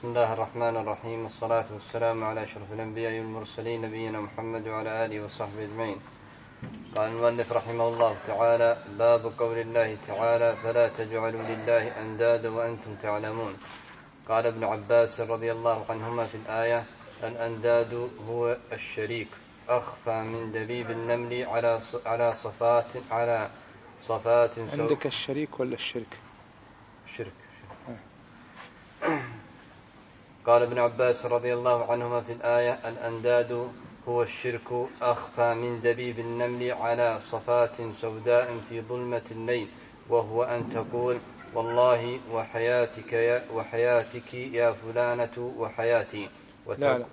بسم الله الرحمن الرحيم، والصلاة والسلام على أشرف الأنبياء والمرسلين نبينا محمد وعلى آله وصحبه أجمعين. قال المؤلف رحمه الله تعالى: باب قول الله تعالى: فلا تجعلوا لله أندادا وأنتم تعلمون. قال ابن عباس رضي الله عنهما في الآية: الأنداد هو الشريك، أخفى من دبيب النمل على صفات عندك الشريك ولا الشرك؟ الشرك. قال ابن عباس رضي الله عنهما في الآية: الأنداد هو الشرك، أخفى من دبيب النمل على صفات سوداء في ظلمة الليل، وهو أن تقول: والله وحياتك يا فلانة وحياتي. لا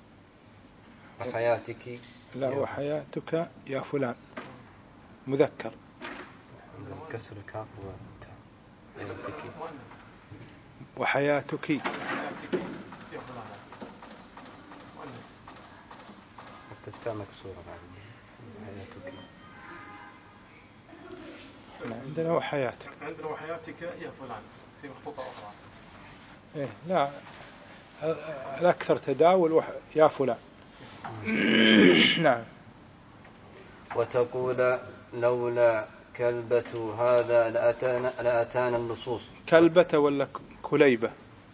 وحياتك لا وحياتك يا فلان مذكر، كسر الكاف وحياتك وحياتك التاء مكسورة. حياتك عندنا وحياتك، عندنا وحياتك يا فلان في مخطوطة أخرى. إيه لا، الأكثر تداول يا فلان. نعم. وتقول: لولا كلبة هذا لأتانا اللصوص. كلبة ولا كليبة؟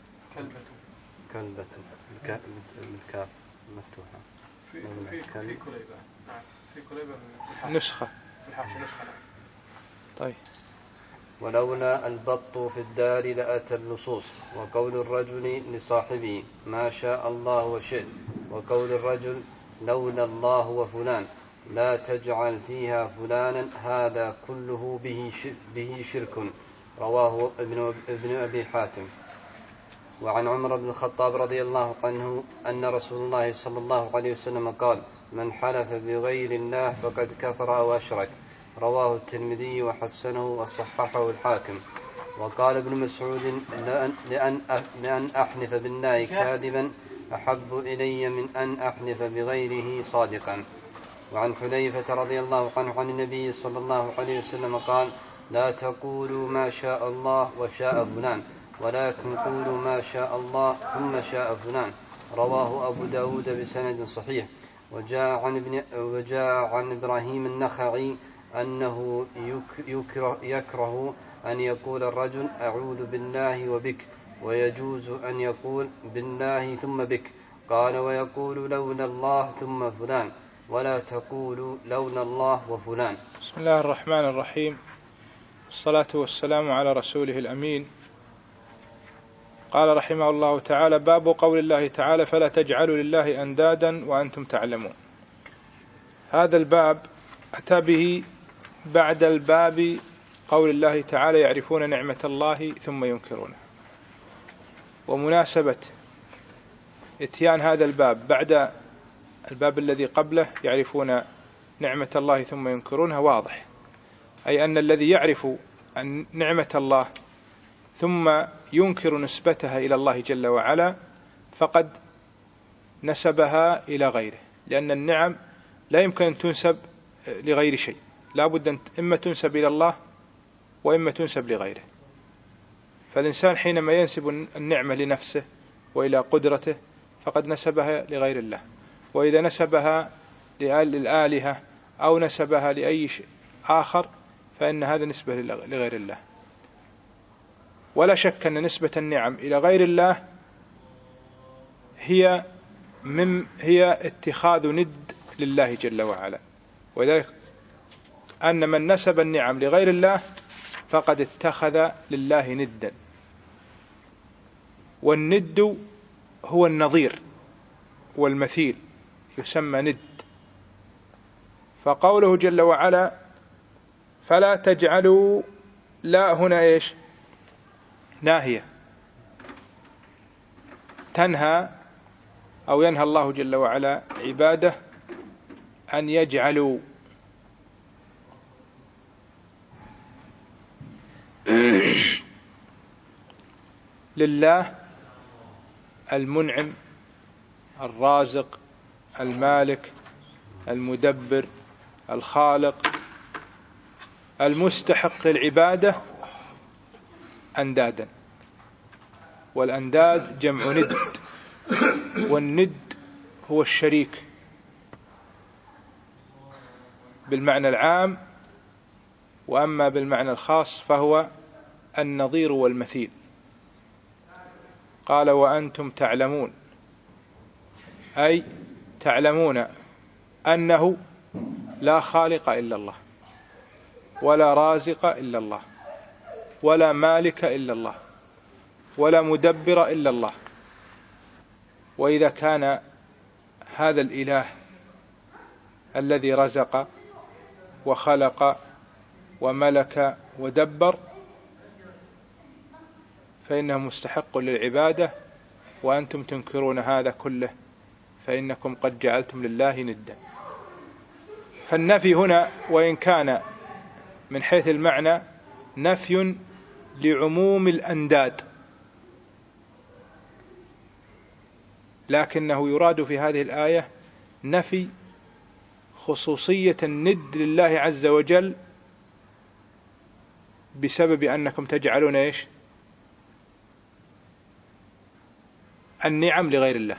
كلبة بالكاف مفتوحة. في كليبة. نعم، في كليبة نسخة. في الحاشية نسخة. طيب. ولولا البط في الدار لأتى اللصوص. وقول الرجل لصاحبه: ما شاء الله وشئت. وقول الرجل: لولا الله وفلان. لا تجعل فيها فلانا. هذا كله به شرك. رواه ابن أبي حاتم. وعن عمر بن الخطاب رضي الله عنه أن رسول الله صلى الله عليه وسلم قال: من حلف بغير الله فقد كفر أو أشرك. رواه الترمذي وحسنه وصححه الحاكم. وقال ابن مسعود: لأن أحلف بالله كاذبا أحب إلي من أن أحلف بغيره صادقا. وعن حذيفة رضي الله عنه عن النبي صلى الله عليه وسلم قال: لا تقولوا ما شاء الله وشاء فلان، ولكن قولوا ما شاء الله ثم شاء فلان. رواه أبو داود بسند صحيح. وجاء عن إبراهيم النخعي أنه يكره أن يقول الرجل: أعوذ بالله وبك، ويجوز أن يقول بالله ثم بك. قال: ويقول لولا الله ثم فلان، ولا تقول لولا الله وفلان. بسم الله الرحمن الرحيم، الصلاة والسلام على رسوله الأمين. قال رحمه الله تعالى: باب قول الله تعالى: فلا تجعلوا لله أندادا وأنتم تعلمون. هذا الباب أتى به بعد الباب قول الله تعالى: يعرفون نعمة الله ثم ينكرونها. ومناسبة اتيان هذا الباب بعد الباب الذي قبله يعرفون نعمة الله ثم ينكرونها واضح، أي أن الذي يعرف أن نعمة الله ثم ينكر نسبتها إلى الله جل وعلا فقد نسبها إلى غيره، لأن النعم لا يمكن أن تنسب لغير شيء، لا بد أن إما تنسب إلى الله وإما تنسب لغيره. فالإنسان حينما ينسب النعمة لنفسه وإلى قدرته فقد نسبها لغير الله، وإذا نسبها للآلهة أو نسبها لأي شيء آخر فإن هذا نسبة لغير الله. ولا شك أن نسبة النعم إلى غير الله هي اتخاذ ند لله جل وعلا، وذلك أن من نسب النعم لغير الله فقد اتخذ لله ندا، والند هو النظير والمثيل، يسمى ند. فقوله جل وعلا: فلا تجعلوا، لا هنا إيش؟ ناهية، تنهى أو ينهى الله جل وعلا عباده أن يجعلوا لله المنعم الرازق المالك المدبر الخالق المستحق للعبادة أندادا. والأنداد جمع ند، والند هو الشريك بالمعنى العام، وأما بالمعنى الخاص فهو النظير والمثيل. قال وأنتم تعلمون، أي تعلمون أنه لا خالق إلا الله، ولا رازق إلا الله، ولا مالك إلا الله، ولا مدبر إلا الله. وإذا كان هذا الإله الذي رزق وخلق وملك ودبر فإنه مستحق للعبادة، وأنتم تنكرون هذا كله فإنكم قد جعلتم لله ندا. فالنفي هنا وإن كان من حيث المعنى نفي لعموم الأنداد، لكنه يراد في هذه الآية نفي خصوصية الند لله عز وجل بسبب أنكم تجعلون إيش؟ النعم لغير الله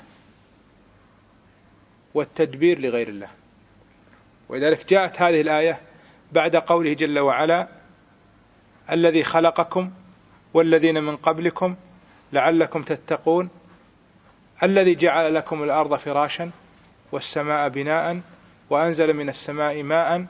والتدبير لغير الله. ولذلك جاءت هذه الآية بعد قوله جل وعلا الذي خلقكم والذين من قبلكم لعلكم تتقون، الذي جعل لكم الأرض فراشا والسماء بناء وأنزل من السماء ماء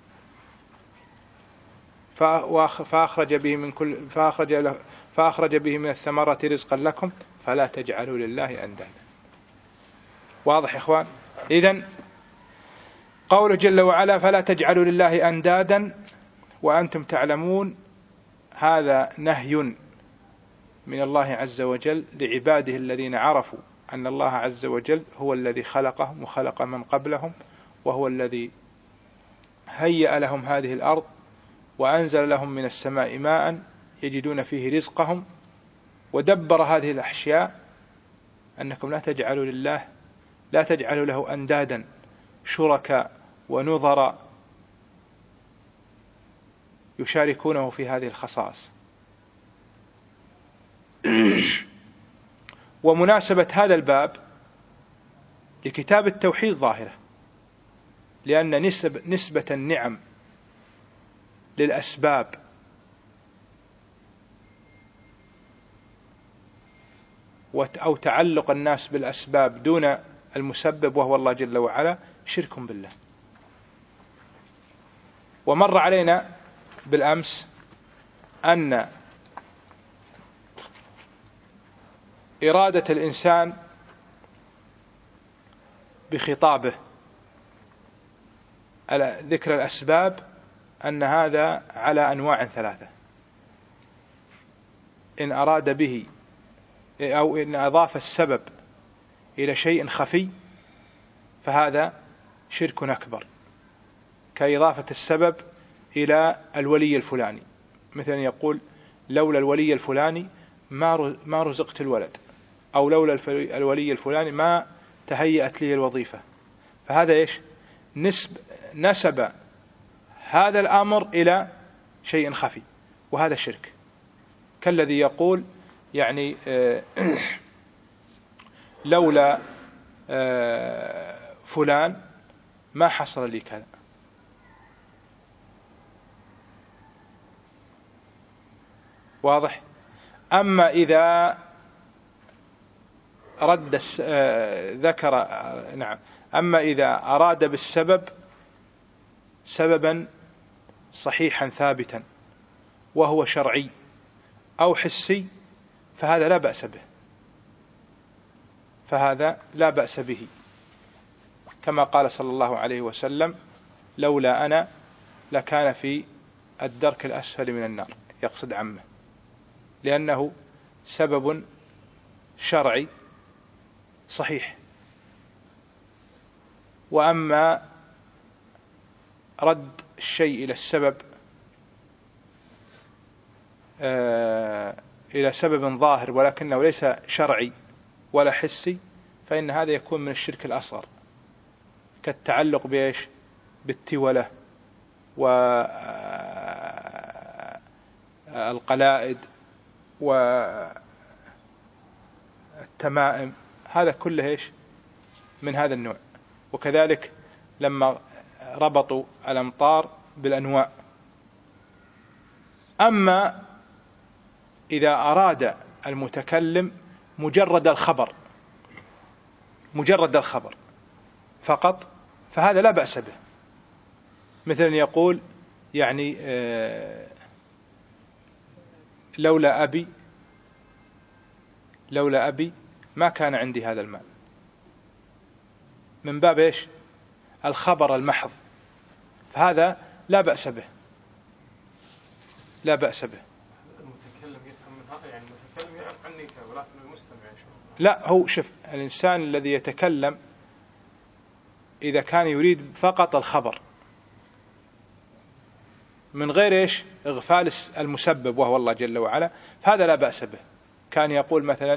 فأخرج به من الثمرات رزقا لكم فلا تجعلوا لله أندادا. واضح يا إخوان؟ إذن قوله جل وعلا فلا تجعلوا لله أندادا وأنتم تعلمون، هذا نهي من الله عز وجل لعباده الذين عرفوا أن الله عز وجل هو الذي خلقهم وخلق من قبلهم، وهو الذي هيأ لهم هذه الأرض وأنزل لهم من السماء ماء يجدون فيه رزقهم، ودبر هذه الأشياء. أنكم لا تجعلوا له أندادا شركاء ونظراء يشاركونه في هذه الخصائص. ومناسبة هذا الباب لكتاب التوحيد ظاهرة، لأن نسبة النعم للأسباب أو تعلق الناس بالأسباب دون المسبب وهو الله جل وعلا شرك بالله. ومر علينا بالأمس أن إرادة الإنسان بخطابه ذكر الأسباب أن هذا على أنواع ثلاثة: إن أراد به أو إن أضاف السبب إلى شيء خفي فهذا شرك أكبر، كإضافة السبب إلى الولي الفلاني، مثلا يقول لولا الولي الفلاني ما رزقت الولد، أو لولا الولي الفلاني ما تهيأت لي الوظيفة. فهذا إيش؟ نسب هذا الأمر إلى شيء خفي، وهذا شرك. كالذي يقول يعني لولا فلان ما حصل لي كذا. واضح؟ أما إذا أما إذا أراد بالسبب سببا صحيحا ثابتا وهو شرعي أو حسي فهذا لا بأس به، كما قال صلى الله عليه وسلم لولا أنا لكان في الدرك الأسفل من النار، يقصد عمه، لأنه سبب شرعي صحيح. وأما رد الشيء إلى السبب إلى سبب ظاهر ولكنه ليس شرعي ولا حسي فإن هذا يكون من الشرك الأصغر، كالتعلق بإيش؟ بالتولة والقلائد التمائم، هذا كله إيش من هذا النوع. وكذلك لما ربطوا الأمطار بالأنواء. أما إذا أراد المتكلم مجرد الخبر فقط فهذا لا بأس به، مثل أن يقول يعني لولا أبي ما كان عندي هذا المال، من باب إيش الخبر المحض، فهذا لا بأس به. المتكلم يفهم من هذا، يعني المتكلم يعرف عني ولكن المستمع لا، هو شوف، الإنسان الذي يتكلم إذا كان يريد فقط الخبر من غير إيش إغفال المسبب وهو الله جل وعلا، فهذا لا بأس به. كان يقول مثلا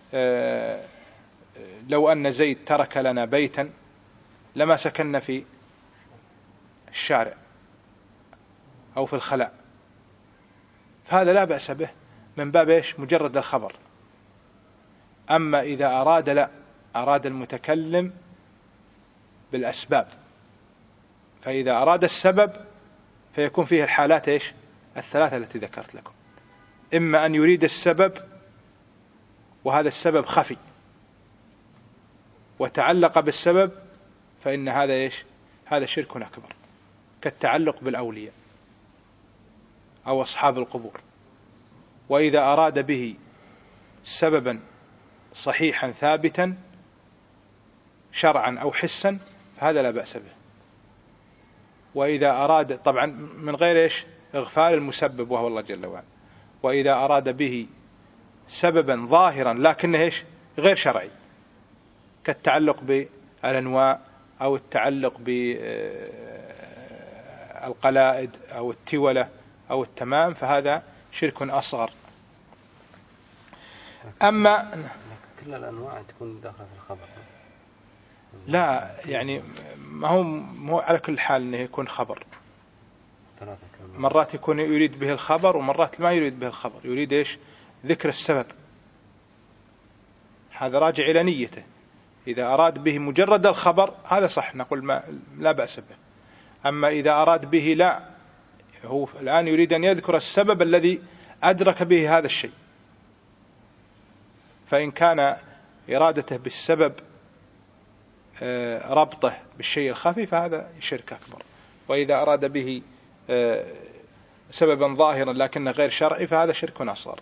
لو أن زيد ترك لنا بيتا لما سكننا في الشارع أو في الخلاء، فهذا لا بأس به من باب إيش مجرد الخبر. أما إذا أراد المتكلم بالأسباب، فإذا أراد السبب فيكون فيه الحالات إيش الثلاثة التي ذكرت لكم. إما أن يريد السبب وهذا السبب خفي وتعلق بالسبب، فإن هذا إيش هذا شرك أكبر، كالتعلق بالأولياء أو أصحاب القبور. وإذا أراد به سببا صحيحا ثابتا شرعا أو حسا فهذا لا بأس به. وإذا أراد طبعا من غير إيش إغفال المسبب وهو الله جل وعلا. وإذا أراد به سببا ظاهرا لكنه إيش غير شرعي، كالتعلق بالأنواء أو التعلق بالقلائد أو التولة أو التمام، فهذا شرك أصغر. أما كل الأنواع تكون داخلة في الخبر، لا يعني ما هو على كل حال أنه يكون خبر. مرات يكون يريد به الخبر ومرات ما يريد به الخبر، يريد إيش ذكر السبب، هذا راجع إلى نيته. إذا أراد به مجرد الخبر هذا صح، نقول لا بأس به. أما إذا أراد به لا، هو الآن يريد أن يذكر السبب الذي أدرك به هذا الشيء، فإن كان إرادته بالسبب ربطه بالشيء الخفي فهذا شرك أكبر. وإذا أراد به سببا ظاهرا لكنه غير شرعي فهذا شرك أصغر.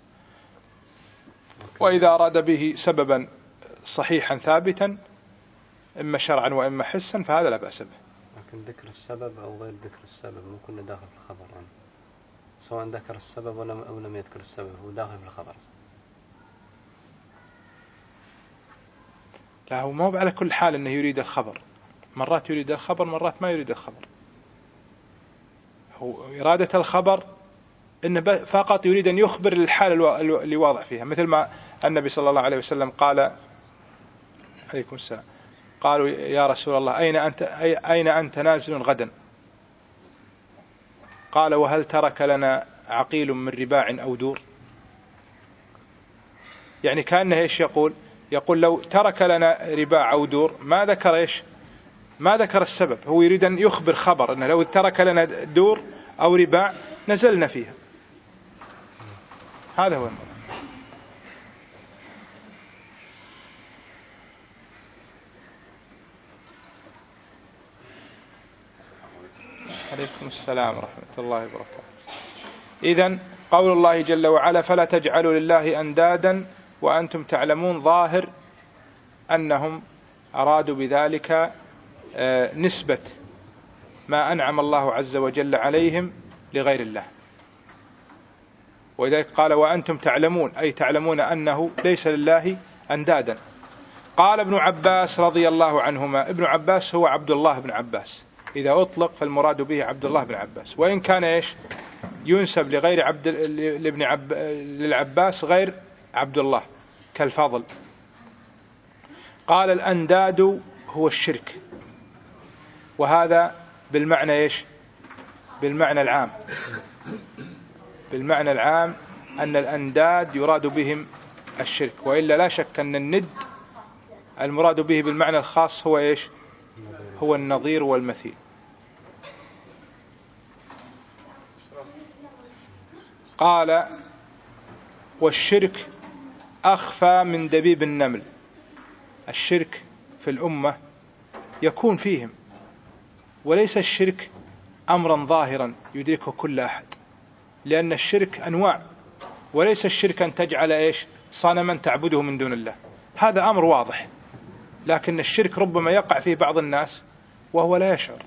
وإذا أراد به سببا صحيحا ثابتا إما شرعا وإما حسا فهذا لا بأس به. لكن ذكر السبب أو غير ذكر السبب ممكن داخل في الخبر يعني. سواء ذكر السبب أو لم يذكر السبب هو داخل في الخبر. لا، هو ما هو على كل حال أنه يريد الخبر، مرات يريد الخبر مرات ما يريد الخبر. هو إرادة الخبر إنه فقط يريد أن يخبر الحالة اللي واضح فيها، مثل ما النبي صلى الله عليه وسلم قال عليكم السلام، قالوا يا رسول الله أين أنت نازل غدا؟ قال وهل ترك لنا عقيل من رباع أو دور؟ يعني كأنه إيش يقول لو ترك لنا رباع أو دور ما ذكر إيش ما ذكر السبب. هو يريد أن يخبر خبر أنه لو ترك لنا دور أو رباع نزلنا فيها. هذا هو المراد. عليكم السلام ورحمة الله وبركاته. إذن قول الله جل وعلا فلا تجعلوا لله أندادا وأنتم تعلمون، ظاهر أنهم أرادوا بذلك نسبة ما أنعم الله عز وجل عليهم لغير الله. ولذلك قال وأنتم تعلمون، أي تعلمون أنه ليس لله أندادا. قال ابن عباس رضي الله عنهما، ابن عباس هو عبد الله بن عباس، إذا أطلق فالمراد به عبد الله بن عباس، وإن كان إيش ينسب لغير للعباس غير عبد الله كالفضل. قال الأنداد هو الشرك، وهذا بالمعنى إيش بالمعنى العام، بالمعنى العام أن الأنداد يراد بهم الشرك، وإلا لا شك أن الند المراد به بالمعنى الخاص هو إيش؟ هو النظير والمثيل. قال والشرك أخفى من دبيب النمل. الشرك في الأمة يكون فيهم، وليس الشرك أمرا ظاهرا يدركه كل أحد، لأن الشرك أنواع، وليس الشرك أن تجعل إيش؟ صنما تعبده من دون الله، هذا أمر واضح، لكن الشرك ربما يقع فيه بعض الناس وهو لا يشعر،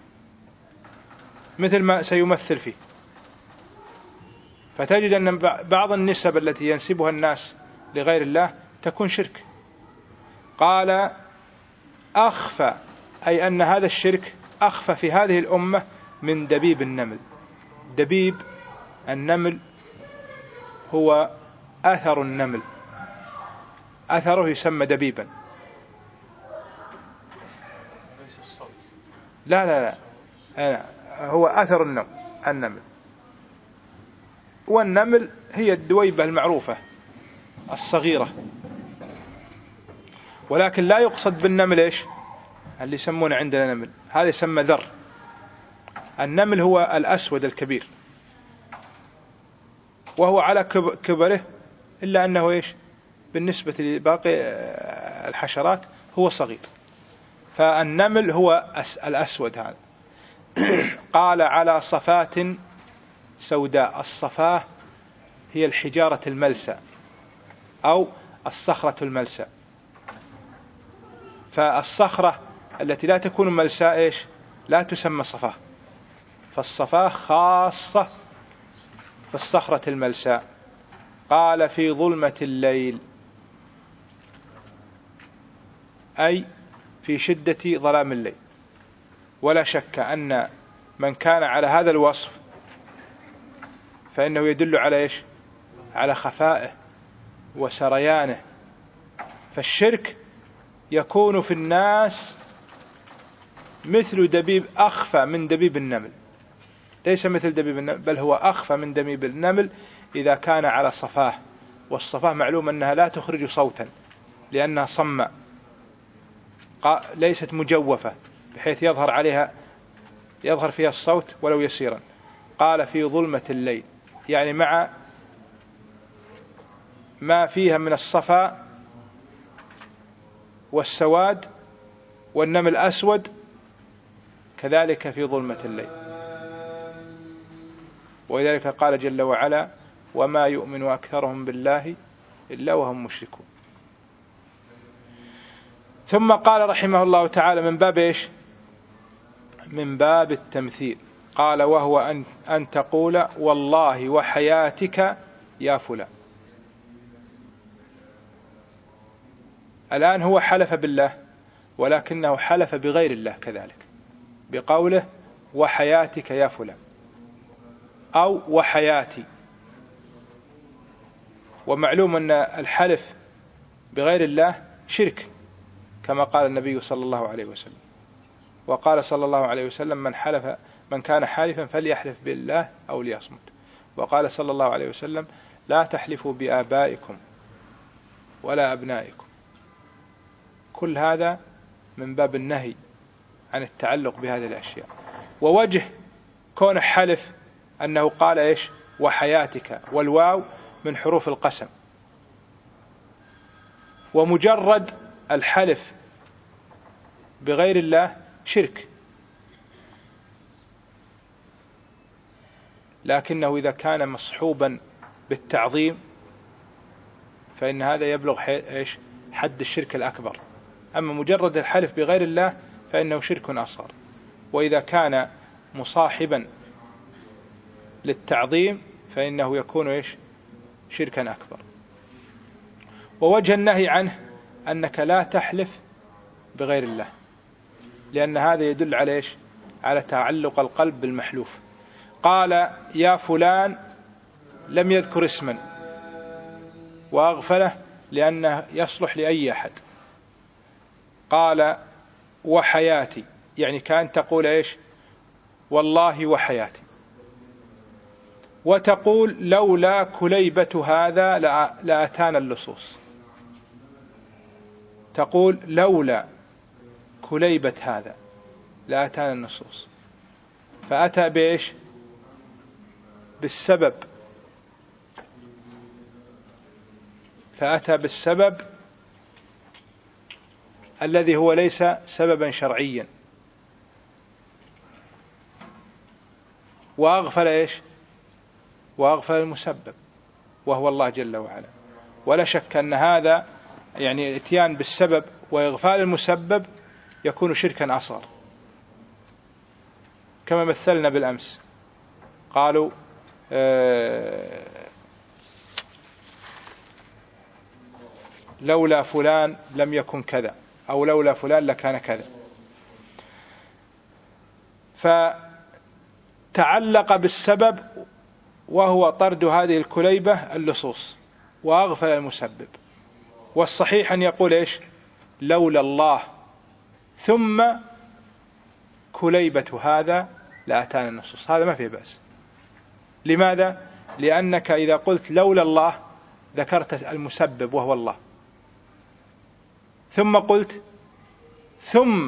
مثل ما سيمثل فيه. فتجد أن بعض النسب التي ينسبها الناس لغير الله تكون شرك. قال أخفى، أي أن هذا الشرك أخفى في هذه الأمة من دبيب النمل. دبيب النمل هو أثر النمل، أثره يسمى دبيبا. لا هو أثر النمل. والنمل هي الدويبة المعروفة الصغيرة، ولكن لا يقصد بالنمل إيش؟ اللي يسمونه عندنا نمل، هذا يسمى ذر. النمل هو الأسود الكبير، وهو على كبره، إلا أنه إيش؟ بالنسبة لباقي الحشرات هو صغير. فالنمل هو الأسود هذا. قال على صفات سوداء. الصفاة هي الحجارة الملسى أو الصخرة الملسى. فالصخرة التي لا تكون ملساء إيش؟ لا تسمى صفاة. فالصفاة خاصة في الصخرة الملساء. قال في ظلمة الليل، أي في شدة ظلام الليل. ولا شك أن من كان على هذا الوصف فإنه يدل على إيش؟ على خفائه وسريانه. فالشرك يكون في الناس مثل دبيب، أخفى من دبيب النمل، ليس مثل دبيب النمل، بل هو أخفى من دبيب النمل إذا كان على صفاه. والصفاه معلوم أنها لا تخرج صوتا لأنها صماء، ليست مجوفة بحيث يظهر فيها الصوت ولو يسيرا. قال في ظلمة الليل، يعني مع ما فيها من الصفاء والسواد، والنمل أسود كذلك في ظلمة الليل. ولذلك قال جل وعلا وما يؤمن أكثرهم بالله إلا وهم مشركون. ثم قال رحمه الله تعالى من باب إيش؟ من باب التمثيل. قال وهو أن تقول والله وحياتك يا فلان. الآن هو حلف بالله، ولكنه حلف بغير الله كذلك بقوله وحياتك يا فلان أو وحياتي. ومعلوم أن الحلف بغير الله شرك، كما قال النبي صلى الله عليه وسلم. وقال صلى الله عليه وسلم من كان حالفا فليحلف بالله أو ليصمت. وقال صلى الله عليه وسلم لا تحلفوا بآبائكم ولا أبنائكم. كل هذا من باب النهي عن التعلق بهذه الأشياء. ووجه كون حلف أنه قال إيش؟ وحياتك، والواو من حروف القسم. ومجرد الحلف بغير الله شرك، لكنه إذا كان مصحوبا بالتعظيم فإن هذا يبلغ إيش؟ حد الشرك الأكبر. أما مجرد الحلف بغير الله فإنه شرك أصغر. وإذا كان مصاحبا للتعظيم فإنه يكون إيش؟ شركا أكبر. ووجه النهي عنه أنك لا تحلف بغير الله، لأن هذا يدل على إيش؟ على تعلق القلب بالمحلوف. قال يا فلان لم يذكر اسما، وأغفله لأنه يصلح لأي أحد. قال وحياتي، يعني كان تقول إيش؟ والله وحياتي. وتقول لولا كليبة هذا لأتانا اللصوص. تقول لولا كليبة هذا لأتانا النصوص، فأتى بإيش؟ بالسبب، فأتى بالسبب الذي هو ليس سببا شرعيا، وأغفل إيش؟ وأغفل المسبب وهو الله جل وعلا. ولا شك أن هذا يعني اتيان بالسبب وإغفال المسبب يكون شركا أصغر، كما مثلنا بالأمس قالوا لولا فلان لم يكن كذا، أو لولا فلان لكان كذا. فتعلق بالسبب وهو طرد هذه الكليبة اللصوص، وأغفل المسبب. والصحيح أن يقول إيش؟ لولا الله ثم كليبة هذا لأتانا النصوص. هذا ما فيه بأس. لماذا؟ لأنك إذا قلت لولا الله ذكرت المسبب وهو الله، ثم قلت ثم،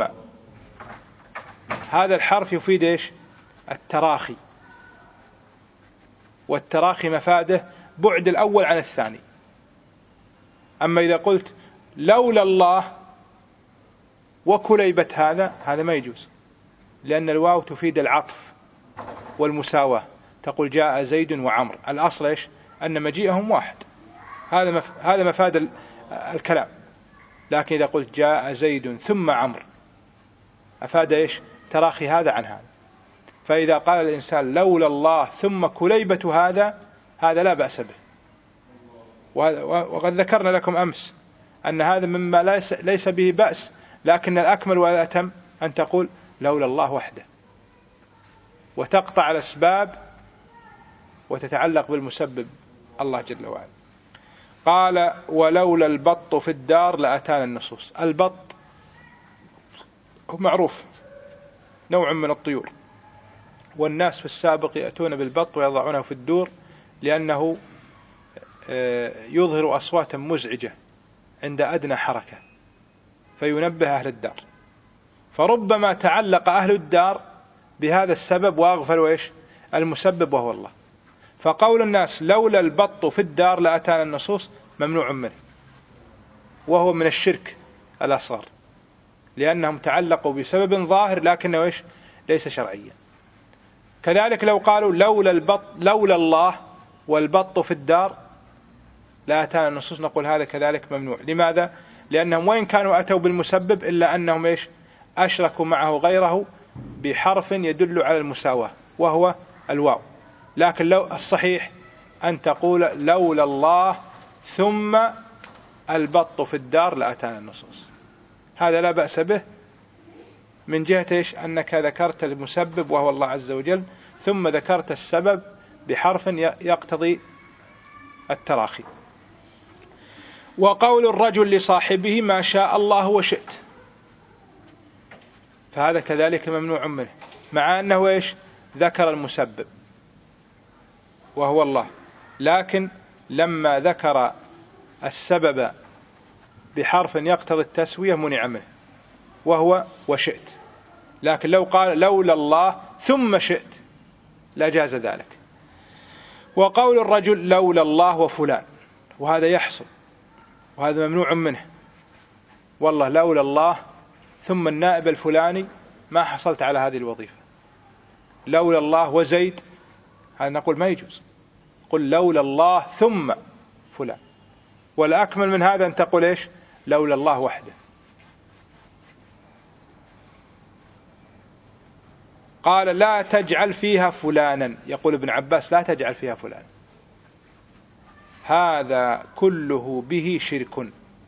هذا الحرف يفيد إيش؟ التراخي، والتراخي مفاده بعد الأول عن الثاني. أما إذا قلت لولا الله وكليبة هذا ما يجوز، لأن الواو تفيد العطف والمساواة. تقول جاء زيد وعمر، الأصل إيش؟ أن مجيئهم واحد، هذا مفاد الكلام. لكن إذا قلت جاء زيد ثم عمر أفاد إيش؟ تراخي هذا عن هذا. فإذا قال الإنسان لولا الله ثم كليبة هذا لا بأس به. وقد ذكرنا لكم أمس أن هذا مما ليس به بأس، لكن الأكمل والأتم أن تقول لولا الله وحده، وتقطع الأسباب وتتعلق بالمسبب الله جل وعلا. قال ولولا البط في الدار لأتانا النصوص. البط هو معروف، نوع من الطيور، والناس في السابق يأتون بالبط ويضعونه في الدور لأنه يظهر أصواتا مزعجة عند أدنى حركة فينبه أهل الدار، فربما تعلق أهل الدار بهذا السبب وأغفلوا إيش؟ المسبب وهو الله. فقول الناس لولا البط في الدار لأتانا النصوص ممنوع منه، وهو من الشرك الأصغر، لأنهم تعلقوا بسبب ظاهر لكنه إيش؟ ليس شرعيا. كذلك لو قالوا لولا الله والبط في الدار لأتانا النصوص، نقول هذا كذلك ممنوع. لماذا؟ لأنهم وإن كانوا أتوا بالمسبب إلا أنهم إيش؟ أشركوا معه غيره بحرف يدل على المساواة وهو الواو. لكن لو الصحيح أن تقول لولا الله ثم البط في الدار لأتانا النصوص. هذا لا بأس به من جهة إيش؟ أنك ذكرت المسبب وهو الله عز وجل، ثم ذكرت السبب بحرف يقتضي التراخي. وقول الرجل لصاحبه ما شاء الله وشئت، فهذا كذلك ممنوع منه، مع أنه إيش؟ ذكر المسبب وهو الله، لكن لما ذكر السبب بحرف يقتضي التسوية منع منه وهو وشئت. لكن لو قال لولا الله ثم شئت لجاز ذلك. وقول الرجل لولا الله وفلان، وهذا يحصل وهذا ممنوع منه. والله لولا الله ثم النائب الفلاني ما حصلت على هذه الوظيفة. لولا الله وزيد، هذا نقول ما يجوز. قل لولا الله ثم فلان. والأكمل من هذا أن تقول إيش؟ لولا الله وحده. قال لا تجعل فيها فلانا، يقول ابن عباس لا تجعل فيها فلان، هذا كله به شرك،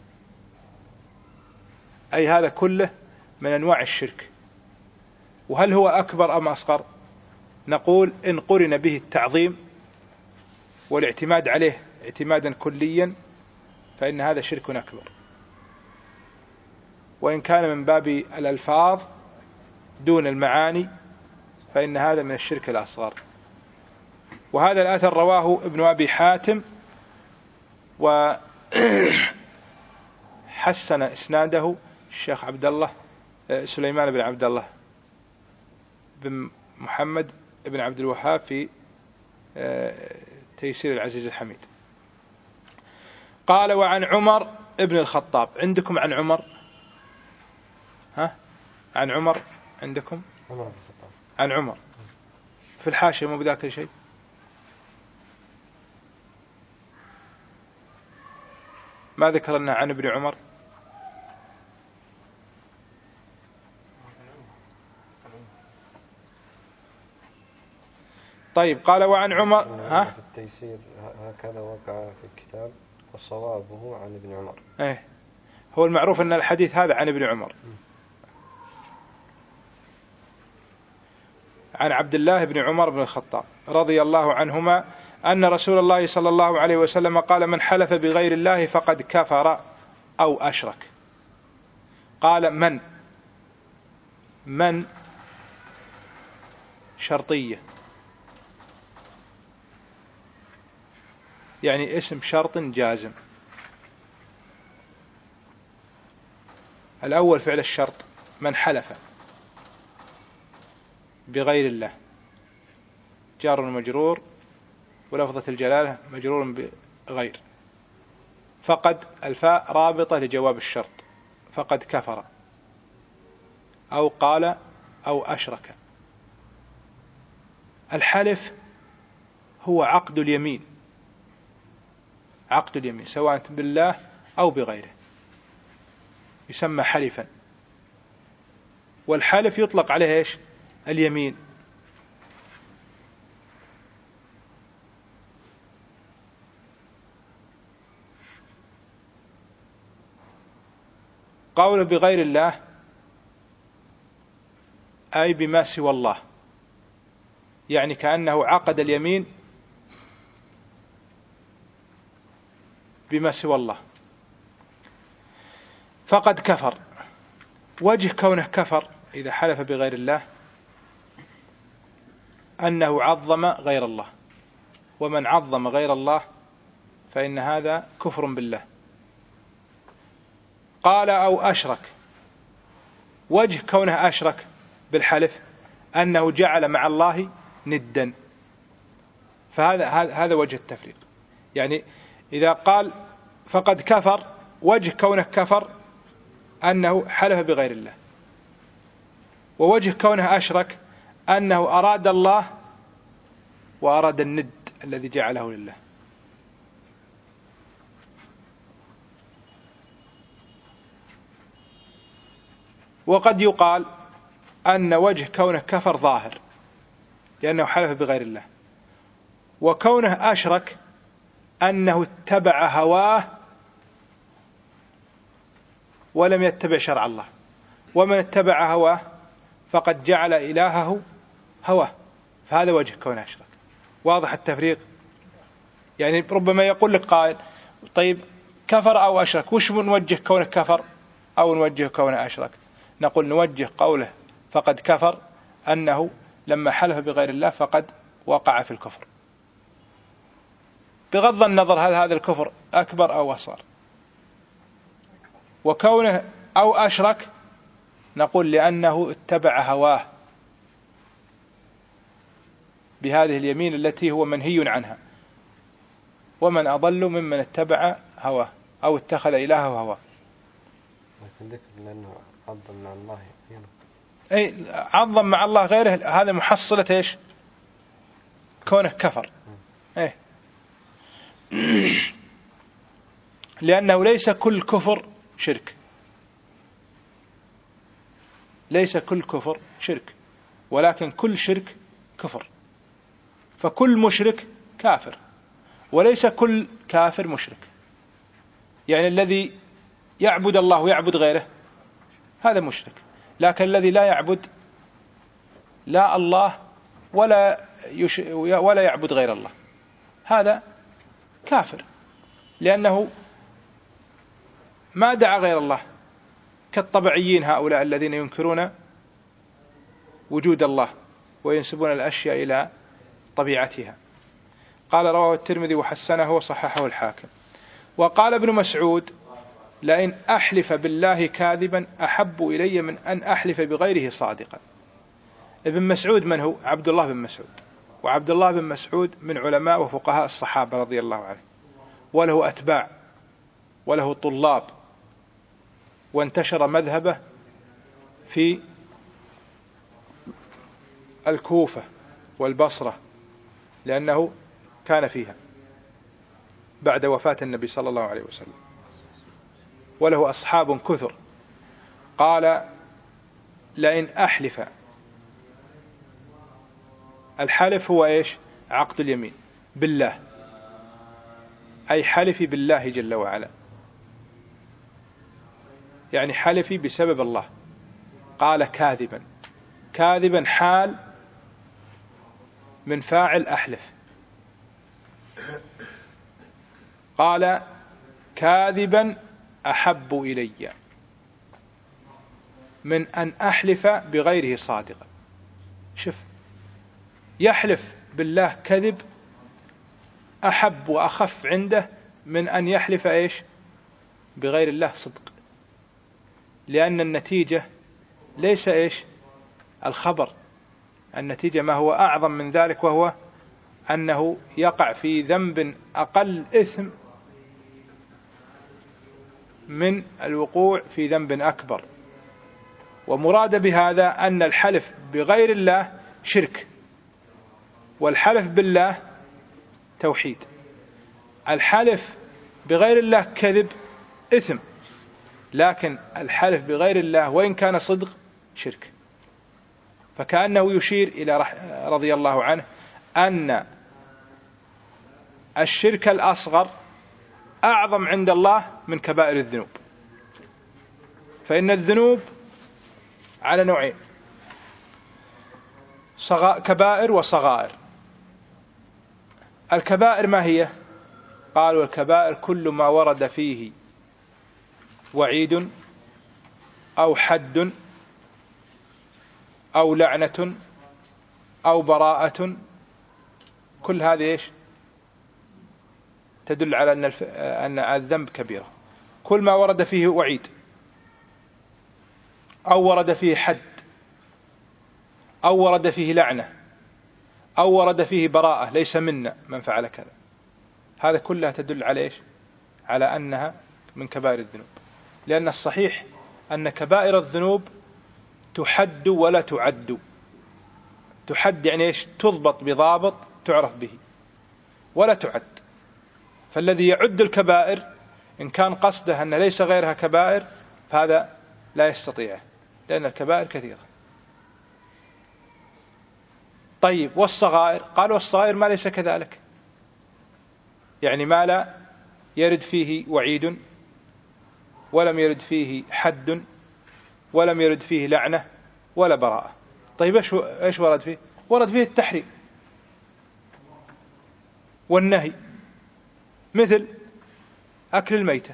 أي هذا كله من أنواع الشرك. وهل هو أكبر أم أصغر؟ نقول إن قرن به التعظيم والاعتماد عليه اعتمادا كليا فإن هذا شرك أكبر، وإن كان من باب الألفاظ دون المعاني فإن هذا من الشرك الأصغر. وهذا الأثر رواه ابن أبي حاتم وحسن إسناده الشيخ عبد الله سليمان بن عبد الله بن محمد بن عبد الوهاب في تيسير العزيز الحميد. قال وعن عمر ابن الخطاب. عندكم عن عمر؟ ها عن عمر عندكم؟ عن عمر في الحاشية مو بذاك شيء. ما ذكر لنا عن ابن عمر؟ طيب قال وعن عمر في التيسير هكذا وقع في الكتاب وصوابه عن ابن عمر. ايه هو المعروف أن الحديث هذا عن ابن عمر. عن عبد الله بن عمر بن الخطاب رضي الله عنهما أن رسول الله صلى الله عليه وسلم قال من حلف بغير الله فقد كفر أو أشرك. قال من شرطية، يعني اسم شرط جازم. الأول فعل الشرط من حلف بغير الله جار مجرور ولفظة الجلالة مجرور بغير. فقد الفاء رابطة لجواب الشرط، فقد كفر أو قال أو أشرك. الحلف هو عقد اليمين، عقد اليمين سواء بالله أو بغيره يسمى حلفا. والحلف يطلق عليه إيش؟ اليمين. قوله بغير الله أي بما سوى الله، يعني كأنه عقد اليمين بما سوى الله. فقد كفر. وجه كونه كفر إذا حلف بغير الله أنه عظم غير الله، ومن عظم غير الله فإن هذا كفر بالله. قال أو أشرك. وجه كونه أشرك بالحلف أنه جعل مع الله ندا، فهذا وجه التفريق. يعني إذا قال فقد كفر وجه كونه كفر أنه حلف بغير الله، ووجه كونه أشرك أنه أراد الله وأراد الند الذي جعله لله. وقد يقال أن وجه كونه كفر ظاهر لأنه حلف بغير الله، وكونه أشرك أنه اتبع هواه ولم يتبع شرع الله، ومن اتبع هواه فقد جعل إلهه هواه، فهذا وجه كونه أشرك. واضح التفريق؟ يعني ربما يقول لك قائل طيب كفر أو أشرك، وش نوجه كونه كفر أو نوجه كونه أشرك؟ نقول نوجه قوله فقد كفر أنه لما حلف بغير الله فقد وقع في الكفر، بغض النظر هل هذا الكفر أكبر أو أصغر. وكونه أو أشرك نقول لأنه اتبع هواه بهذه اليمين التي هو منهي عنها، ومن أضل ممن اتبع هواه أو اتخذ إلهه هواه. لكن ذكر لأنه عظم مع الله غيره. أي عظم مع الله غيره، هذا محصلة إيش؟ كونه كفر. إيه لأنه ليس كل كفر شرك، ليس كل كفر شرك، ولكن كل شرك كفر. فكل مشرك كافر، وليس كل كافر مشرك. يعني الذي يعبد الله ويعبد غيره هذا مشرك، لكن الذي لا يعبد لا الله ولا يعبد غير الله هذا كافر، لأنه ما دعا غير الله، كالطبيعيين هؤلاء الذين ينكرون وجود الله وينسبون الأشياء إلى طبيعتها. قال رواه الترمذي وحسنه وصححه الحاكم. وقال ابن مسعود لئن أحلف بالله كاذبا أحب إلي من أن أحلف بغيره صادقا. ابن مسعود من هو؟ عبد الله بن مسعود، وعبد الله بن مسعود من علماء وفقهاء الصحابة رضي الله عنه، وله أتباع وله طلاب، وانتشر مذهبه في الكوفة والبصرة لأنه كان فيها بعد وفاة النبي صلى الله عليه وسلم، وله أصحاب كثر. قال لئن أحلف، الحلف هو إيش؟ عقد اليمين بالله، أي حلفي بالله جل وعلا، يعني حلفي بسبب الله. قال كاذبا، كاذبا حال من فاعل أحلف. قال كاذبا أحب إلي من أن أحلف بغيره صادقا. شوف، يحلف بالله كذب أحب وأخف عنده من أن يحلف إيش؟ بغير الله صدق، لأن النتيجة ليس إيش؟ الخبر، النتيجة ما هو أعظم من ذلك، وهو أنه يقع في ذنب أقل إثم من الوقوع في ذنب أكبر. ومراد بهذا أن الحلف بغير الله شرك، والحلف بالله توحيد. الحلف بغير الله كذب إثم، لكن الحلف بغير الله وإن كان صدق شرك. فكأنه يشير إلى رضي الله عنه أن الشرك الأصغر أعظم عند الله من كبائر الذنوب. فإن الذنوب على نوعين، كبائر وصغائر. الكبائر ما هي؟ قالوا الكبائر كل ما ورد فيه وعيد أو حد أو لعنة أو براءة، كل هذه إيش؟ تدل على أن الذنب كبيرة. كل ما ورد فيه وعيد أو ورد فيه حد أو ورد فيه لعنة أو ورد فيه براءة ليس منا من فعل كذا، هذا كلها تدل على إيش؟ على أنها من كبائر الذنوب. لأن الصحيح أن كبائر الذنوب تحد ولا تعد. تحد يعني إيش؟ تضبط بضابط تعرف به، ولا تعد. فالذي يعد الكبائر إن كان قصده أن ليس غيرها كبائر فهذا لا يستطيعه، لأن الكبائر كثيرة. طيب والصغائر؟ قالوا الصغائر ما ليس كذلك، يعني ما لا يرد فيه وعيد ولم يرد فيه حد ولم يرد فيه لعنة ولا براءة. طيب إيش ورد فيه؟ ورد فيه التحريم والنهي، مثل أكل الميتة،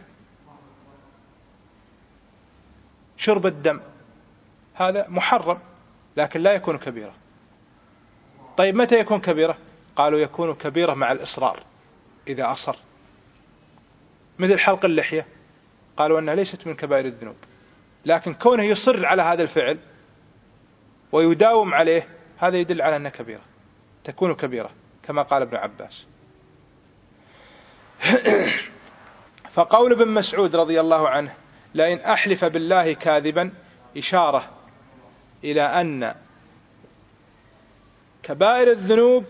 شرب الدم، هذا محرم لكن لا يكون كبيرة. طيب متى يكون كبيرة؟ قالوا يكون كبيرة مع الإصرار، إذا أصر، مثل حلق اللحية، قالوا أنها ليست من كبائر الذنوب، لكن كونه يصر على هذا الفعل ويداوم عليه هذا يدل على أنها كبيرة، تكون كبيرة كما قال ابن عباس. فقول ابن مسعود رضي الله عنه لئن أحلف بالله كاذبا إشارة إلى أن كبائر الذنوب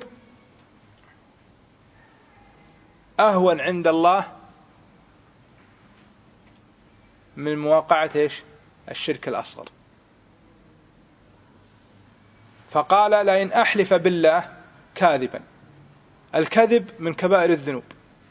أهون عند الله من مواقعة إيش؟ الشرك الأصغر. فقال لئن أحلف بالله كاذبا، الكذب من كبائر الذنوب،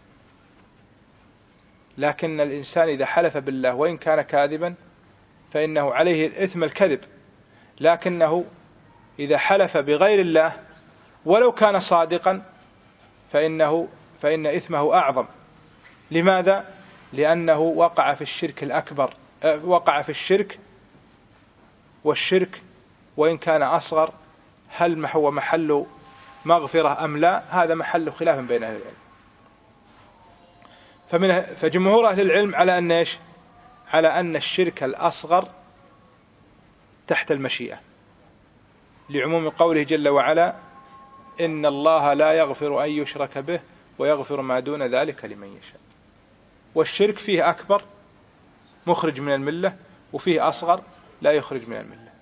لكن الإنسان إذا حلف بالله وإن كان كاذبا فإنه عليه الإثم الكذب، لكنه إذا حلف بغير الله ولو كان صادقا فإن إثمه أعظم. لماذا؟ لأنه وقع في الشرك الأكبر، وقع في الشرك، والشرك وإن كان أصغر هل هو محل مغفرة أم لا، هذا محل خلاف بين أهل العلم. فجمهور أهل العلم على أن إيش؟ على أن الشرك الأصغر تحت المشيئة، لعموم قوله جل وعلا: إن الله لا يغفر أن يشرك به ويغفر ما دون ذلك لمن يشاء. والشرك فيه أكبر مخرج من الملة، وفيه أصغر لا يخرج من الملة.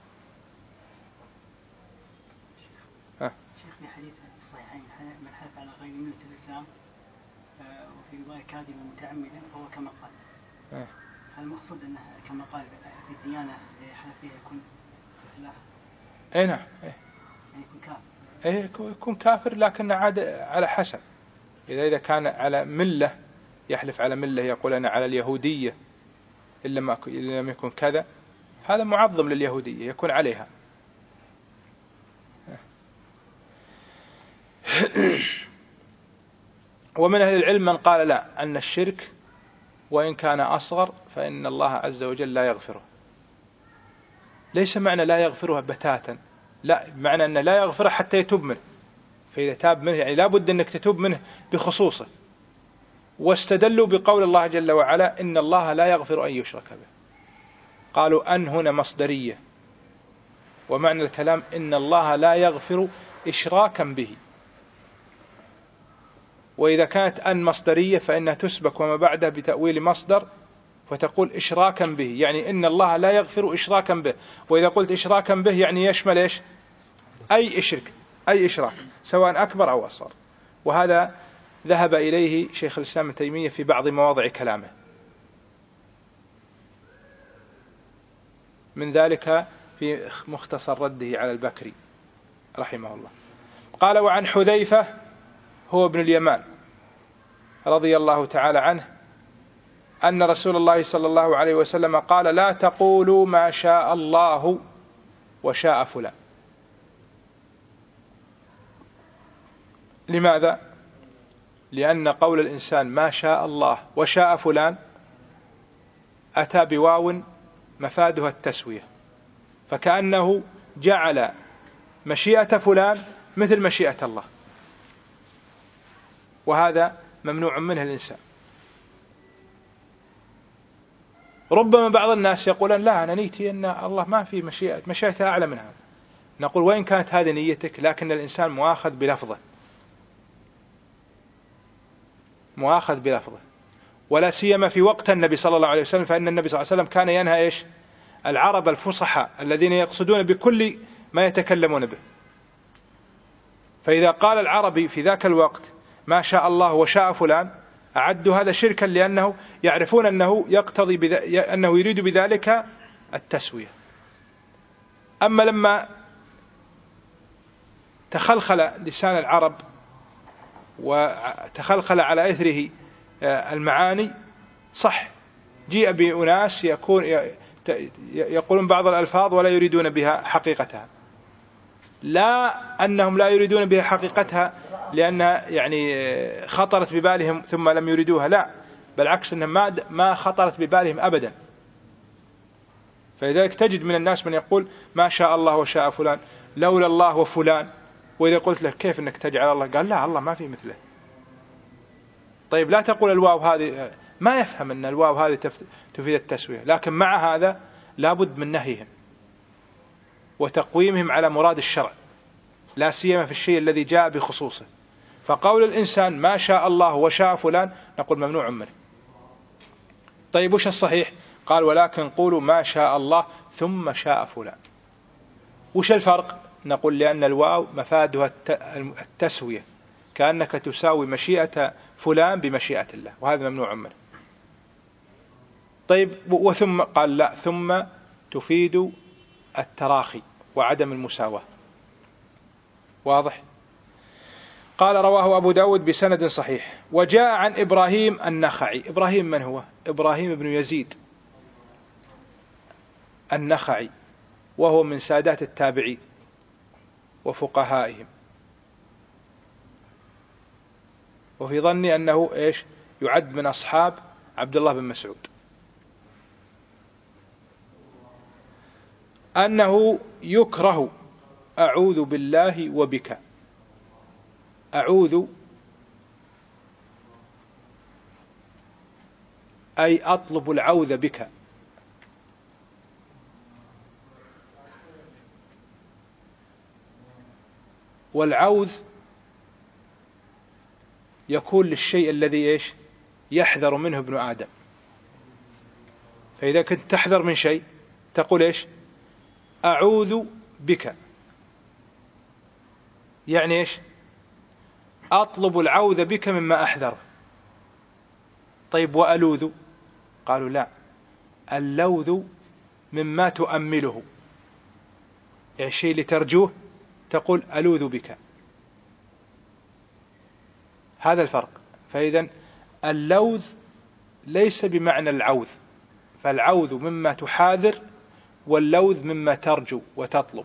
شيخ في حديث الصحيحين: من حلف على غير ملة الإسلام وفي رواية كاذبا متعمدا فهو كما قال. هل المقصود أنه كما قال في الديانة حلف فيها يكون سلاح؟ أي نعم، يعني يكون كافر. يكون كافر، لكن عاد على حسب. إذا كان على ملة، يحلف على ملة، يقول أنا على اليهودية إن لم يكن كذا، هذا معظم لليهودية يكون عليها. ومن أهل العلم من قال لا، أن الشرك وإن كان أصغر فإن الله عز وجل لا يغفره. ليس معنى لا يغفرها بتاتا، لا، معنى أنه لا يغفره حتى يتوب منه. فإذا تاب منه يعني لا بد أنك تتوب منه بخصوصه. واستدلوا بقول الله جل وعلا: إن الله لا يغفر أن يشرك به. قالوا أن هنا مصدرية، ومعنى الكلام إن الله لا يغفر إشراكا به. وإذا كانت أن مصدرية فإنها تسبك وما بعدها بتأويل مصدر، فتقول إشراكا به، يعني إن الله لا يغفر إشراكا به. وإذا قلت إشراكا به يعني يشمل إيش؟ أي إشراك، سواء أكبر أو أصغر. وهذا ذهب إليه شيخ الإسلام ابن تيمية في بعض مواضع كلامه، من ذلك في مختصر رده على البكري رحمه الله. قال: وعن حذيفة هو ابن اليمان رضي الله تعالى عنه أن رسول الله صلى الله عليه وسلم قال: لا تقولوا ما شاء الله وشاء فلان. لماذا؟ لأن قول الإنسان ما شاء الله وشاء فلان أتى بواو مفادها التسوية، فكأنه جعل مشيئة فلان مثل مشيئة الله، وهذا ممنوع منه الإنسان. ربما بعض الناس يقولون: لا، أنا نيتي أن الله ما في مشيئته أعلى من هذا. نقول: وإن كانت هذه نيتك، لكن الإنسان مؤاخذ بلفظه، ولا سيما في وقت النبي صلى الله عليه وسلم، فإن النبي صلى الله عليه وسلم كان ينهى إيش؟ العرب الفصحاء الذين يقصدون بكل ما يتكلمون به. فإذا قال العربي في ذاك الوقت ما شاء الله وشاء فلان، أعدوا هذا شركا، لأنه يعرفون أنه يقتضي أنه يريد بذلك التسوية. أما لما تخلخل لسان العرب وتخلخل على إثره المعاني، صح، جيء بأناس يقولون بعض الألفاظ ولا يريدون بها حقيقتها. لا أنهم لا يريدون بها حقيقتها لأنها يعني خطرت ببالهم ثم لم يريدوها، لا، بالعكس، أنهم ما خطرت ببالهم أبدا. فلذلك تجد من الناس من يقول ما شاء الله وشاء فلان، لولا الله وفلان. وإذا قلت له كيف أنك تجعل الله، قال: لا، الله ما في مثله. طيب لا تقول الواو هذه، ما يفهم أن الواو هذه تفيد التسوية. لكن مع هذا لابد من نهيهم وتقويمهم على مراد الشرع، لا سيما في الشيء الذي جاء بخصوصه. فقول الإنسان ما شاء الله وشاء فلان نقول ممنوع منه. طيب وش الصحيح؟ قال: ولكن قولوا ما شاء الله ثم شاء فلان. وش الفرق؟ نقول: لأن الواو مفادها التسوية، كأنك تساوي مشيئة فلان بمشيئة الله، وهذا ممنوع منه. طيب وثم قال: لا، ثم تفيد التراخي وعدم المساواة. واضح؟ قال: رواه أبو داود بسند صحيح. وجاء عن إبراهيم النخعي. إبراهيم من هو؟ إبراهيم بن يزيد النخعي، وهو من سادات التابعين وفقهائهم، وفي ظني أنه إيش؟ يعد من أصحاب عبد الله بن مسعود. أنه يكره أعوذ بالله وبك أعوذ أي أطلب العوذ بك، والعوذ يكون للشيء الذي يحذر منه ابن آدم. فإذا كنت تحذر من شيء تقول أعوذ بك، يعني أطلب العوذ بك مما أحذر. طيب وألوذ؟ قالوا لا، اللوذ مما تؤمله، يعني الشيء اللي ترجوه تقول ألوذ بك، هذا الفرق. فإذا اللوذ ليس بمعنى العوذ، فالعوذ مما تحاذر واللوذ مما ترجو وتطلب.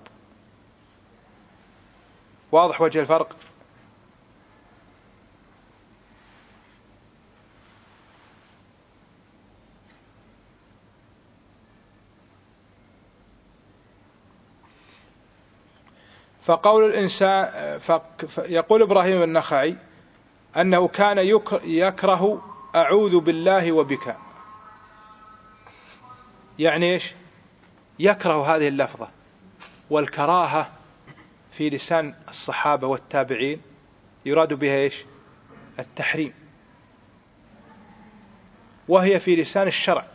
واضح وجه الفرق؟ فقول الإنسان يقول إبراهيم النخعي أنه كان يكره أعوذ بالله وبك، يعني يكره هذه اللفظة. والكراهة في لسان الصحابة والتابعين يراد بها التحريم، وهي في لسان الشرع.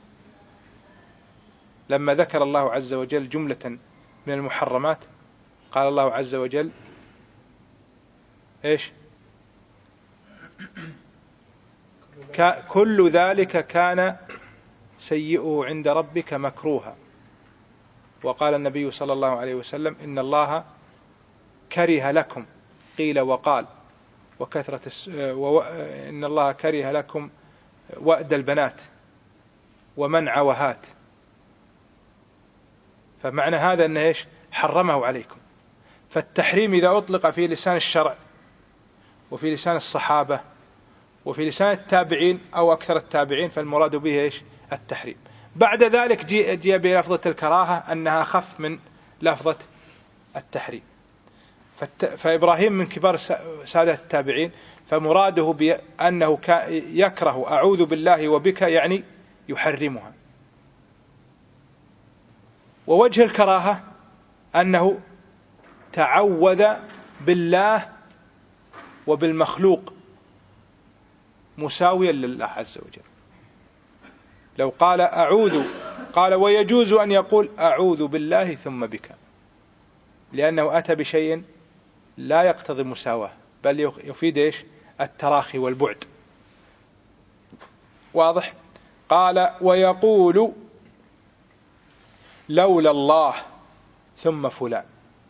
لما ذكر الله عز وجل جملة من المحرمات قال الله عز وجل كل ذلك كان سيئه عند ربك مكروها. وقال النبي صلى الله عليه وسلم إن الله كره لكم قيل وقال وكثرة إن الله كره لكم وأد البنات ومنع وهات. فمعنى هذا أنه حرمه عليكم. فالتحريم إذا أطلق في لسان الشرع وفي لسان الصحابة وفي لسان التابعين أو أكثر التابعين فالمراد به التحريم. بعد ذلك جاء بلفظة الكراهة أنها أخف من لفظة التحريم. فإبراهيم من كبار سادة التابعين، فمراده بأنه يكره أعوذ بالله وبك يعني يحرمها. ووجه الكراهة أنه تعوذ بالله وبالمخلوق مساويا لله عز وجل. لو قال أعوذ، قال ويجوز أن يقول أعوذ بالله ثم بك، لأنه أتى بشيء لا يقتضي المساواة بل يفيد التراخي والبعد. واضح؟ قال ويقول لولا الله ثم فلان،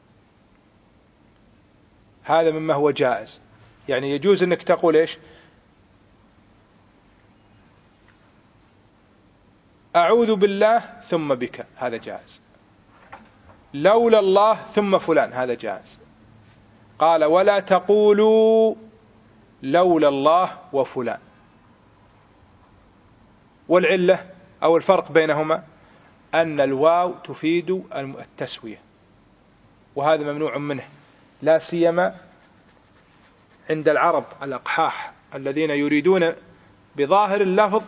هذا مما هو جائز. يعني يجوز أنك تقول أعوذ بالله ثم بك، هذا جائز. لولا الله ثم فلان، هذا جائز. قال ولا تقولوا لولا الله وفلان. والعلة أو الفرق بينهما أن الواو تفيد التسوية، وهذا ممنوع منه، لا سيما عند العرب الأقحاح الذين يريدون بظاهر اللفظ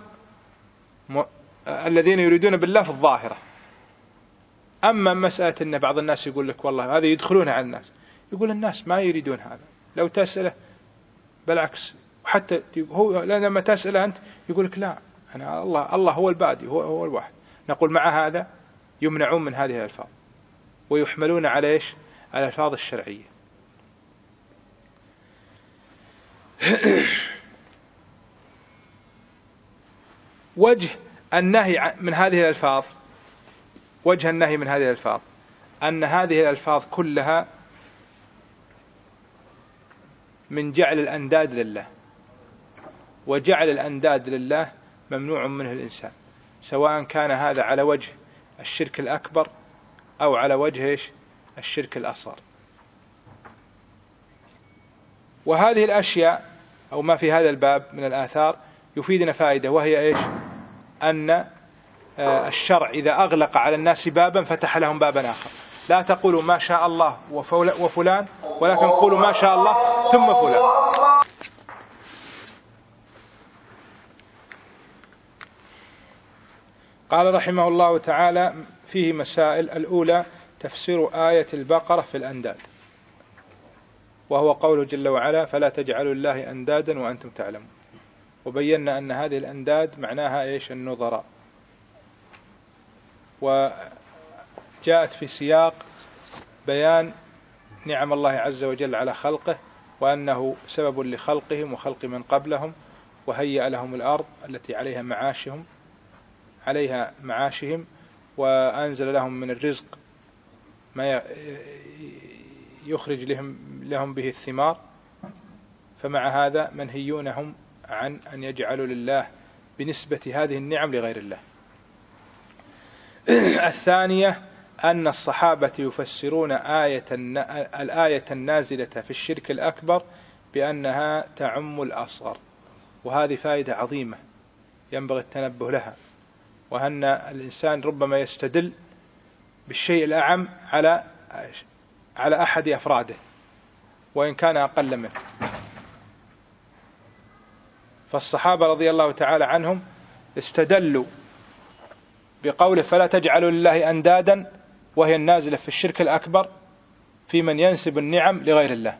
الذين يريدون باللفظ ظاهرة. أما مسألة أن بعض الناس يقول لك والله هذا يدخلون على الناس، يقول الناس ما يريدون هذا، لو تسأله بالعكس، حتى هو لما تسأله أنت يقول لك لا أنا الله هو البادي، هو الواحد. نقول مع هذا يمنعون من هذه الألفاظ ويحملون على الألفاظ الشرعية. وجه النهي من هذه الألفاظ، وجه النهي من هذه الألفاظ أن هذه الألفاظ كلها من جعل الأنداد لله، وجعل الأنداد لله ممنوع منه الإنسان، سواء كان هذا على وجه الشرك الأكبر أو على وجه الشرك الأصغر. وهذه الأشياء أو ما في هذا الباب من الآثار يفيدنا فائدة، وهي أن الشرع إذا أغلق على الناس بابا فتح لهم بابا آخر. لا تقولوا ما شاء الله وفلان ولكن قولوا ما شاء الله ثم فلان. قال رحمه الله تعالى فيه مسائل. الأولى تفسير آية البقرة في الأنداد، وهو قوله جل وعلا فلا تجعلوا الله أندادا وأنتم تعلمون. وبينا أن هذه الأنداد معناها إيش؟ النظراء. وجاءت في سياق بيان نعم الله عز وجل على خلقه، وأنه سبب لخلقهم وخلق من قبلهم، وهيأ لهم الأرض التي عليها معاشهم، وأنزل لهم من الرزق ما يخرج لهم به الثمار. فمع هذا منهيونهم عن أن يجعلوا لله بنسبة هذه النعم لغير الله. الثانية أن الصحابة يفسرون الآية النازلة في الشرك الأكبر بأنها تعم الأصغر، وهذه فائدة عظيمة ينبغي التنبه لها، وأن الإنسان ربما يستدل بالشيء الأعم على أحد أفراده وإن كان أقل منه. فالصحابة رضي الله تعالى عنهم استدلوا بقوله فلا تجعلوا لله أندادا، وهي النازلة في الشرك الأكبر في من ينسب النعم لغير الله،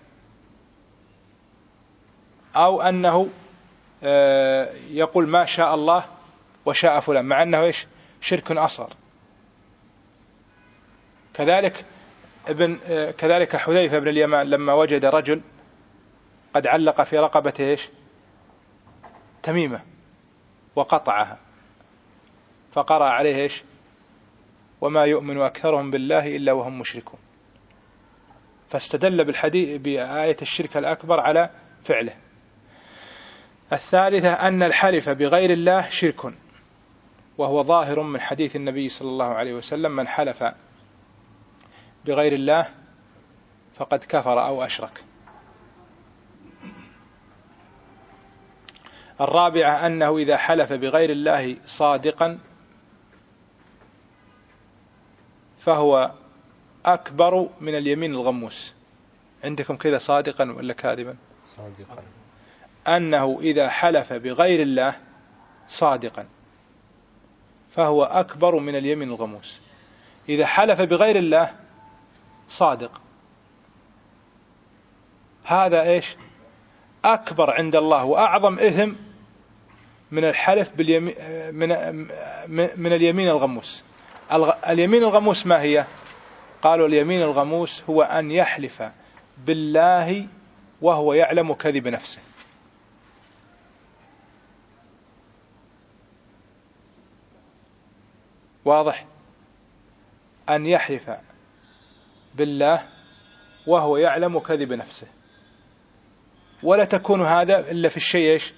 أو أنه يقول ما شاء الله وشاء فلان، مع أنه إيش؟ شرك أصغر. كذلك حذيفة بن اليمان لما وجد رجل قد علق في رقبته إيش؟ تميمة وقطعها، فقرأ عليه إيش؟ وما يؤمن أكثرهم بالله إلا وهم مشركون. فاستدل بالحديث بآية الشرك الأكبر على فعله. الثالثة أن الحلف بغير الله شرك، وهو ظاهر من حديث النبي صلى الله عليه وسلم من حلف بغير الله فقد كفر أو أشرك. الرابعة أنه إذا حلف بغير الله صادقا فهو أكبر من اليمين الغموس. عندكم كذا صادقا ولا كاذبا؟ صادقا. أنه إذا حلف بغير الله صادقا فهو أكبر من اليمين الغموس. إذا حلف بغير الله صادق، هذا إيش؟ أكبر عند الله وأعظم إثم من الحلف من اليمين الغموس. اليمين الغموس ما هي؟ قالوا اليمين الغموس هو أن يحلف بالله وهو يعلم كذب نفسه. واضح؟ أن يحلف بالله وهو يعلم كذب نفسه، ولا تكون هذا إلا في الشيء إيش؟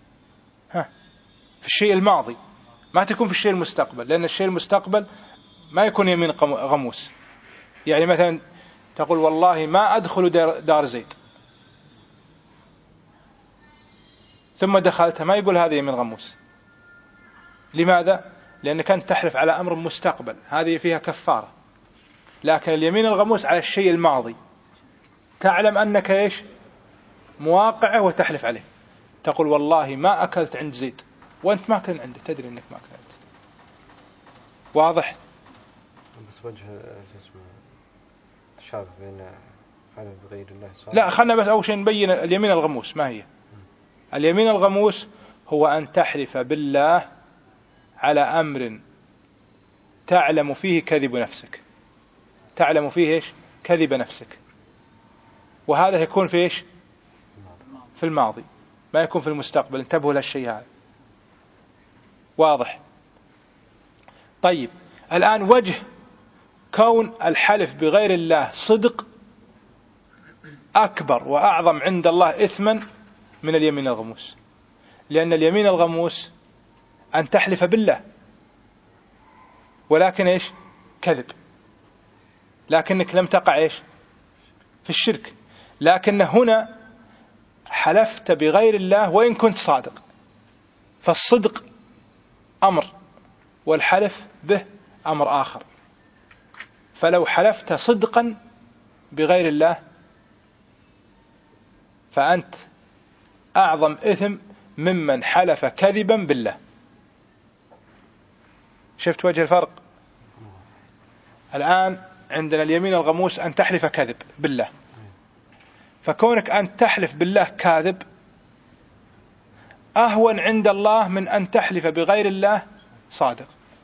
في الشيء الماضي، ما تكون في الشيء المستقبل، لأن الشيء المستقبل ما يكون يمين غموس. يعني مثلا تقول والله ما أدخل دار زيد، ثم دخلتها، ما يقول هذا يمين غموس. لماذا؟ لأنك أنت تحلف على أمر مستقبل، هذه فيها كفارة. لكن اليمين الغموس على الشيء الماضي، تعلم أنك إيش؟ مواقعه وتحلف عليه. تقول والله ما أكلت عند زيد، وأنت ما كنت عنده، تدري أنك ما كنت. واضح؟ بس وجه تشابه بين حلف بغير الله صالح. لا، خلنا بس أول شيء نبين اليمين الغموس ما هي. اليمين الغموس هو أن تحلف بالله على أمر تعلم فيه كذب نفسك، تعلم فيه إيش؟ كذب نفسك. وهذا يكون في إيش؟ في الماضي، ما يكون في المستقبل. انتبهوا للشيء هذا. واضح؟ طيب، الآن وجه كون الحلف بغير الله صدق أكبر وأعظم عند الله إثما من اليمين الغموس. لأن اليمين الغموس أن تحلف بالله ولكن إيش؟ كذب، لكنك لم تقع إيش؟ في الشرك. لكن هنا حلفت بغير الله وإن كنت صادق، فالصدق أمر والحلف به أمر آخر. فلو حلفت صدقا بغير الله فأنت أعظم إثم ممن حلف كذبا بالله. شفت وجه الفرق؟ الآن عندنا اليمين الغموس أن تحلف كذب بالله، فكونك أن تحلف بالله كاذب أهون عند الله من أن تحلف بغير الله صادق.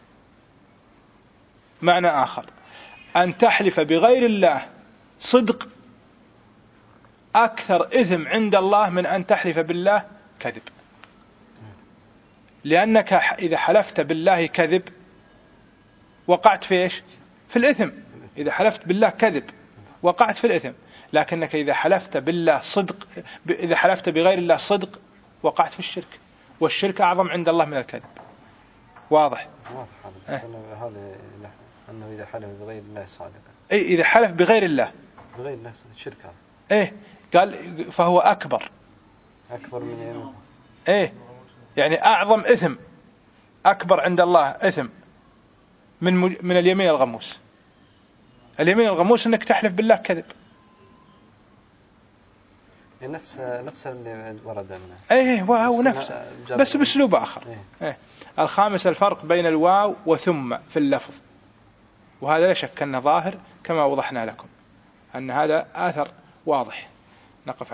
معنى آخر، أن تحلف بغير الله صدق أكثر إثم عند الله من أن تحلف بالله كذب، لأنك إذا حلفت بالله كذب وقعت في إيش؟ في الإثم. إذا حلفت بالله كذب وقعت في الإثم، لكنك إذا حلفت بالله صدق، إذا حلفت بغير الله صدق وقعت في الشرك، والشرك أعظم عند الله من الكذب. واضح؟ هذا أنه إذا حلف بغير الله صادقا. إيه، إذا حلف بغير الله الشرك هذا. إيه، قال فهو أكبر من يمين. إيه، يعني أعظم إثم، أكبر عند الله إثم من اليمين الغموس. اليمين الغموس أنك تحلف بالله كذب. نفس اللي ورد منه. إيه، واو نفس، بس بأسلوب آخر. إيه. الخامس الفرق بين الواو وثم في اللفظ، وهذا لا شك أنه ظاهر كما وضحنا لكم، أن هذا آثر واضح. نقف